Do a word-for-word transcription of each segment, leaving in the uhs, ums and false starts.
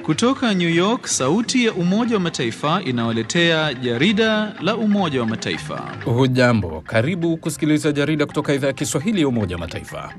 Kutoka New York, sauti ya Umoja wa Mataifa inawaletea jarida la Umoja wa Mataifa. Hujambo, karibu kusikiliza jarida kutoka idhaa ya Kiswahili ya Umoja wa Mataifa.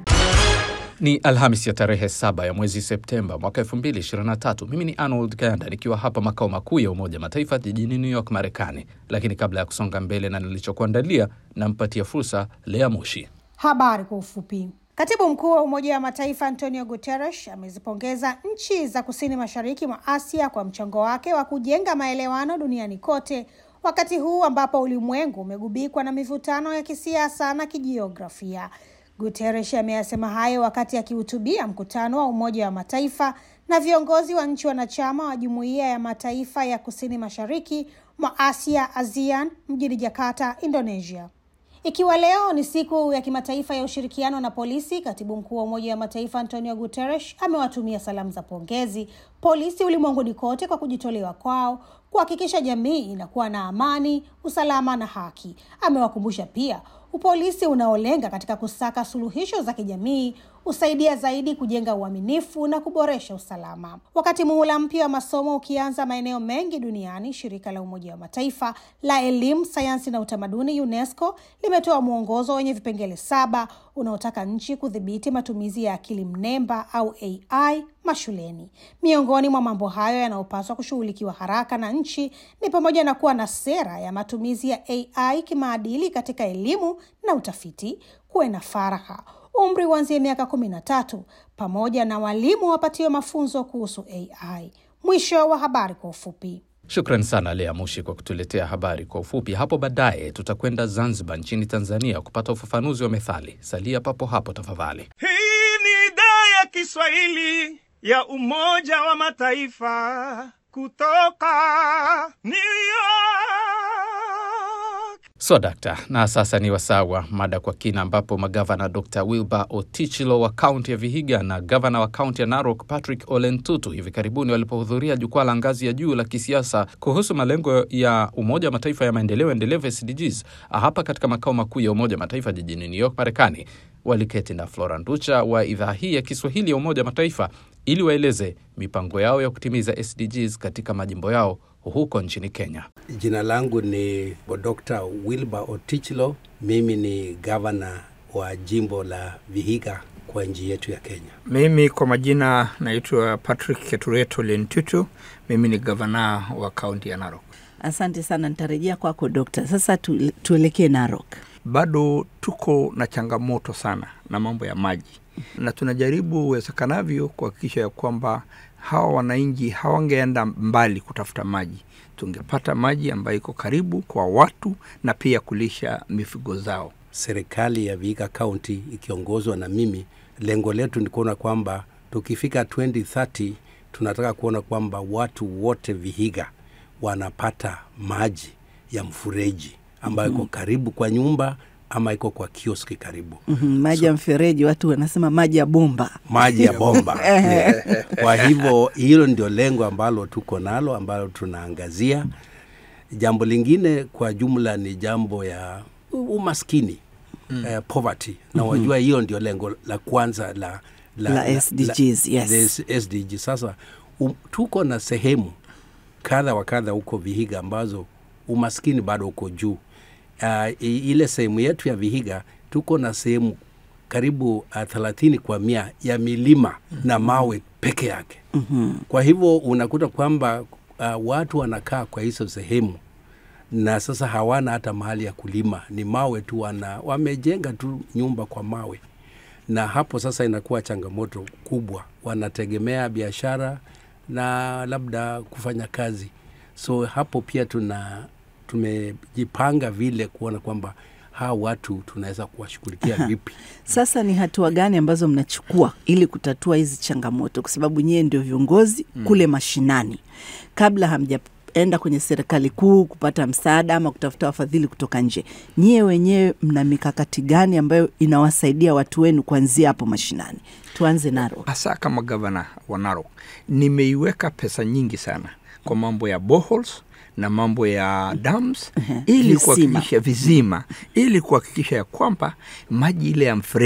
Ni Alhamisi ya tarehe saba ya mwezi Septemba mwaka elfu mbili ishirini na tatu. Mimi ni Arnold Kayanda nikiwa hapa makao makuu ya Umoja wa Mataifa jijini New York, Marekani. Lakini kabla ya kusonga mbele na nilichokuandalia, nampatia fursa Lea Moshi. Habari kwa ufupi. Katibu mkuu wa Umoja wa Mataifa Antonio Guterres amezipongeza nchi za kusini mashariki mwa Asia kwa mchango wake wa kujenga maelewano duniani kote, wakati huu ambapo ulimwengu umegubikwa na mivutano ya kisiasa na kijiografia. Guterres ameyasema hayo wakati akihutubia mkutano wa Umoja wa Mataifa na viongozi wa nchi wanachama wa Jumuiya ya Mataifa ya Kusini Mashariki mwa Asia ASEAN mjini Jakarta, Indonesia. Ikiwa leo ni siku ya kimataifa ya ushirikiano na polisi, Katibu mkuu wa Umoja wa Mataifa Antonio Guterres amewatumia salamu za pongezi polisi ulimwenguni kote kwa kujitolewa kwao kuhakikisha jamii inakuwa na amani, usalama na haki. Amewakumbusha pia upolisi unaolenga katika kusaka suluhisho za kijamii usaidia zaidi kujenga uaminifu na kuboresha usalama. Wakati muhula mpya wa masomo ukianza maeneo mengi duniani, shirika la Umoja wa Mataifa la elimu, sayansi na utamaduni UNESCO limetoa mwongozo wenye vipengele saba unaotaka nchi kudhibiti matumizi ya akili mnemba au A I mashuleni. Miongoni mwa mambo hayo yanayopaswa kushughulikiwa haraka na nchi ni pamoja na kuwa na sera ya matumizi ya A I kimaadili katika elimu na utafiti, kuwe na faragha, umri kuanzia miaka kumi na tatu, pamoja na walimu wapatiwe mafunzo kuhusu A I. Mwisho wa habari kwa ufupi. Shukran sana Lea Moshi kwa kutuletea habari kwa ufupi. Hapo baadaye tutakwenda Zanzibar nchini Tanzania kupata ufafanuzi wa methali. Salia papo hapo tafadhali. Hii ni idhaa ya Kiswahili ya Umoja wa Mataifa kutoka New York. So dakta, na sasa ni wasawa mada kwa kina, ambapo magavana Doctor Wilbur Otichilo wa kaunti ya Vihiga na gavana wa kaunti ya Narok Patrick Ole Ntutu hivi karibuni walipohudhuria jukwaa la ngazi ya juu la kisiasa kuhusu malengo ya Umoja wa Mataifa ya maendeleo endelevu S D Gs hapa katika makao makuu ya Umoja wa Mataifa jijini New York, Marekani. Waliketi na Flora Nducha wa idhaa hii ya Kiswahili ya Umoja wa Mataifa ili waeleze mipango yao ya kutimiza S D Gs katika majimbo yao huko nchini Kenya. Jina langu ni Doctor Wilbur Otichilo. Mimi ni governor wa jimbo la Vihiga kwa nchi yetu ya Kenya. Mimi kwa majina naitwa Patrick Ketureto Ole Ntutu. Mimi ni governor wa kaunti ya Narok. Asante sana, nitarejea kwako Dokta. Sasa tu, tuelekee Narok. Bado tuko na changamoto sana na mambo ya maji. Na tunajaribu uwezekanavyo kuhakikisha ya kwamba hawa wananchi hawangeenda mbali kutafuta maji. Tungepata maji ambayo iko karibu kwa watu na pia kulisha mifugo zao. Serikali ya Vihiga County ikiongozwa na mimi, lengo letu ni kuona kwamba tukifika twenty thirty tunataka kuona kwamba watu wote Vihiga wanapata maji ya mfereji ambayo iko karibu kwa nyumba ama iko kwa kioski karibu. Mm-hmm, maji ya so, mfereji, watu wanasema maji ya bomba. Maji ya bomba. Yeah. Kwa hivyo hilo ndio lengo ambalo tuko nalo, ambalo tunaangazia. Jambo lingine kwa jumla ni jambo ya umaskini, mm. uh, poverty. Na mm-hmm. wajua hiyo ndio lengo la kwanza la la, la S D Gs, la, yes. S D Gs. Sasa um, tuko na sehemu kadha wa kadha huko Vihiga ambazo umaskini bado uko juu. Uh, ile sehemu yetu ya Vihiga tuko na sehemu karibu uh, thelathini kwa mia ya milima mm-hmm. na mawe peke yake. Mm-hmm. Kwa hivyo unakuta kwamba uh, watu wanakaa kwa hizo sehemu na sasa hawana hata mahali ya kulima, ni mawe tu, wana wamejenga tu nyumba kwa mawe. Na hapo sasa inakuwa changamoto kubwa, wanategemea biashara na labda kufanya kazi. So hapo pia tuna tumejipanga vile kuona kwamba hawa watu tunaweza kuwashughulikia vipi. Sasa ni hatua gani ambazo mnachukua ili kutatua hizi changamoto, kwa sababu nyie ndio viongozi mm. kule mashinani, kabla hamjaenda kwenye serikali kuu kupata msaada ama kutafuta wafadhili kutoka nje? Nyie wenyewe mna mikakati gani ambayo inawasaidia watu wenu kuanzia hapo mashinani? Tuanze Narok. Hasa kama governor wa Narok, nimeiweka pesa nyingi sana kwa mambo ya boreholes na mambo ya dams ili kuhakikisha vizima, ili kuhakikisha ya kwamba maji ile ya mfereji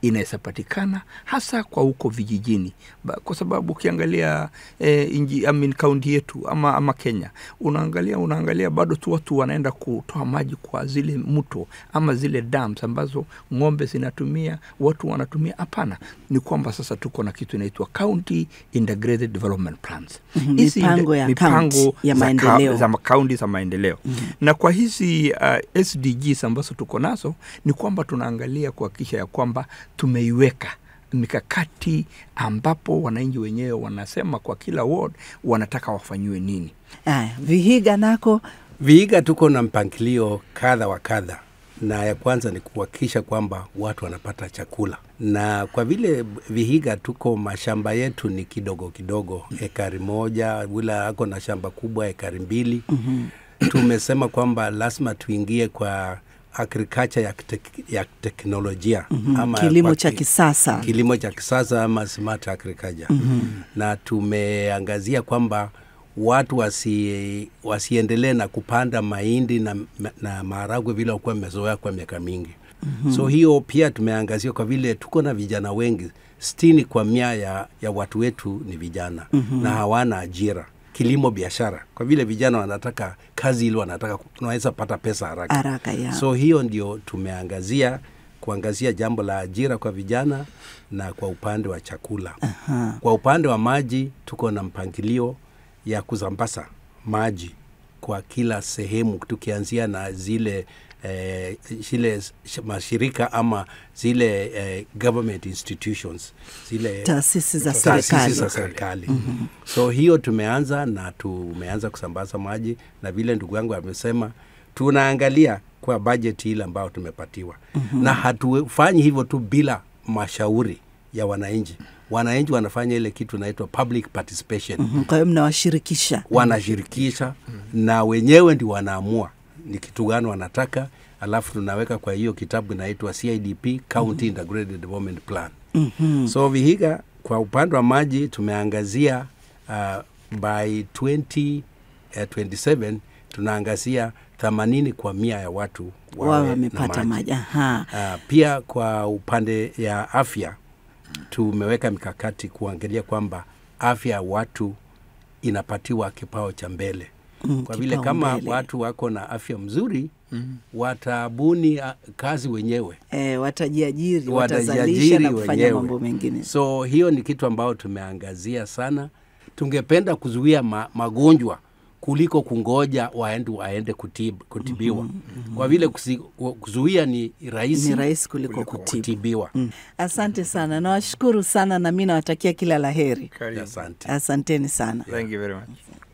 inaweza patikana hasa kwa huko vijijini, kwa sababu ukiangalia eh, inji I mean kaunti yetu ama ama Kenya, unaangalia unaangalia bado tu watu wanaenda kutoa maji kwa zile mto ama zile dams ambazo ng'ombe zinatumia, watu wanatumia. Hapana, ni kwamba sasa tuko na kitu inaitwa County Integrated Development Plans. Mm-hmm. Mipango ya mipango ya maendeleo za kaunti za maendeleo. Mm-hmm. Na kwa hizi uh, S D Gs ambazo tuko nazo ni kwamba tunaangalia kuhakikisha ya kwamba tumeiweka mikakati ambapo wananchi wenyewe wanasema kwa kila ward wanataka wafanywe nini. Aya, Vihiga nako Vihiga tuko na mpangilio kadha wa kadha, na ya kwanza ni kuhakikisha kwamba watu wanapata chakula. Na kwa vile Vihiga tuko mashamba yetu ni kidogo kidogo, ekari moja, wila ako na shamba kubwa ekari mbili. Mm-hmm. Tumesema kwamba lazima tuingie kwa agriculture ya, tek, ya teknolojia. Mm-hmm. Ama kilimo cha kisasa. Kilimo cha kisasa ama smart agriculture. Mm-hmm. Na tumeangazia kwamba watu wasi, wasiendelee na kupanda mahindi na, na maharagwe vile walikuwa wamezoea kwa miaka mingi. Mm-hmm. So hiyo pia tumeangazia kwa vile tuko na vijana wengi, sitini kwa mia ya, ya watu wetu ni vijana. Mm-hmm. Na hawana ajira. Kilimo biashara, kwa vile vijana wanataka kazi ile, wanataka tunaweza pata pesa haraka. Haraka, yeah. So hiyo ndio tumeangazia, kuangazia jambo la ajira kwa vijana na kwa upande wa chakula. Uh-huh. Kwa upande wa maji tuko na mpangilio ya kusambaza maji kwa kila sehemu, tukianzia na zile eh, zile mashirika ama zile eh, government institutions, zile taasisi za serikali. Za serikali. Mm-hmm. So hiyo tumeanza na tumeanza kusambaza maji, na vile ndugu yangu amesema tunaangalia kwa budget ile ambayo tumepatiwa. Mm-hmm. Na hatufanyi hivyo tu bila mashauri ya wananchi. Wananchi wanafanya ile kitu inaitwa public participation. Mm-hmm. Kwa hiyo mnawashirikisha. Wanashirikisha. Mm-hmm. Na wenyewe ndio wanaamua ni kitu gani wanataka, alafu tunaweka kwa hiyo kitabu inaitwa C I D P, County mm-hmm. Integrated Development Plan. Mm-hmm. So Vihiga kwa upande wa maji tumeangazia uh, by twenty twenty-seven tunaangazia themanini kwa mia ya watu wawe wamepata maji. Aha. Uh, pia kwa upande ya afya tumeweka mikakati kuangalia kwamba afya ya watu inapatiwa kipao cha mbele. Mm, kwa vile kama mbele. Watu wako na afya mzuri, mm, watabuni kazi wenyewe. E, watajiajiri, watazalisha na kufanya mambo mengine. So hiyo ni kitu ambao tumeangazia sana. Tungependa kuzuia ma, magonjwa kuliko kungoja waende waende kutib, kutibiwa. Mm-hmm. Kwa vile kusi, kuzuia ni rahisi ni rahisi kuliko, kuliko kutib. kutibiwa. Mm. Asante sana. Nawashukuru sana na mimi nawatakia kila laheri. Asante. Asanteni sana. Thank you very much.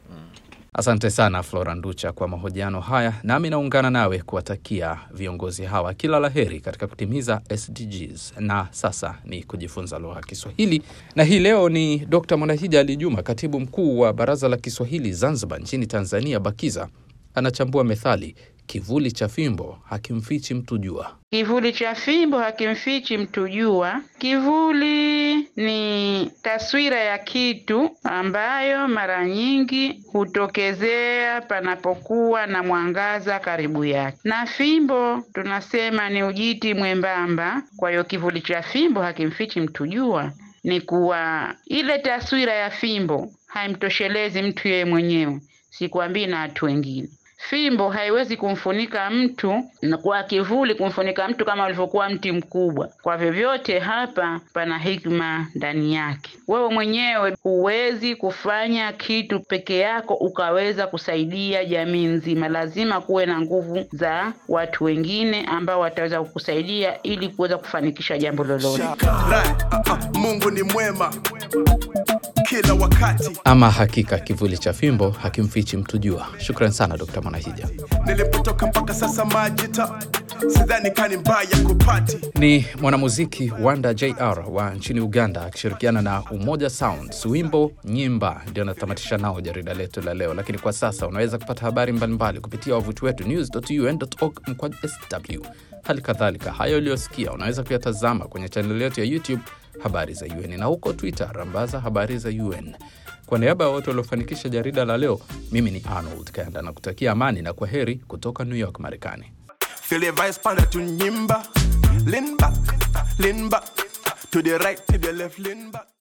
Asante sana Flora Nducha kwa mahojiano haya, nami naungana nawe kuwatakia viongozi hawa kila laheri katika kutimiza S D Gs. Na sasa ni kujifunza lugha ya Kiswahili, na hii leo ni Doctor Mwanahija Ali Juma, katibu mkuu wa Baraza la Kiswahili Zanzibar nchini Tanzania BAKIZA, anachambua methali kivuli cha fimbo hakimfichi mtu jua. Kivuli cha fimbo hakimfichi mtu jua. Kivuli ni taswira ya kitu ambayo mara nyingi hutokezea panapokuwa na mwangaza karibu yake. Na fimbo tunasema ni ujiti mwembamba. Kwa hiyo kivuli cha fimbo hakimfichi mtu jua ni kuwa ile taswira ya fimbo haimtoshelezi mtu yeye mwenyewe, sikwambii na watu wengine. Fimbo haiwezi kumfunika mtu, na kwa kivuli kumfunika mtu kama ulivyokuwa mti mkubwa. Kwa vyovyote hapa pana hikma ndani yake. Wewe mwenyewe huwezi kufanya kitu peke yako ukaweza kusaidia jamii nzima. Lazima kuwe na nguvu za watu wengine ambao wataweza kukusaidia ili kuweza kufanikisha jambo lolote. Mungu ni mwema kila wakati. Ama hakika kivuli cha fimbo hakimfichi mtu jua. Shukrani sana Doctor Mwanahija. Nilipotoka mpaka sasa majita, sidhani kani mbaya kupati. Ni mwanamuziki Wanda J R wa nchini Uganda akishirikiana na Umoja Sounds. Wimbo Nyimba ndio natamatisha nao jarida letu la leo, lakini kwa sasa unaweza kupata habari mbalimbali kupitia wavuti wetu news dot u n dot org mkwaju S W. Hali kadhalika hayo uliyosikia unaweza kuyatazama kwenye channel yetu ya YouTube Habari za U N, na huko Twitter rambaza Habari za U N. Kwa niaba ya wote waliofanikisha jarida la leo, mimi ni Arnold Kanda na kutakia amani na kwaheri kutoka New York, Marekani. Feel the vice panda to nyimba, lean back, lean back. To the right, to the left, lean back.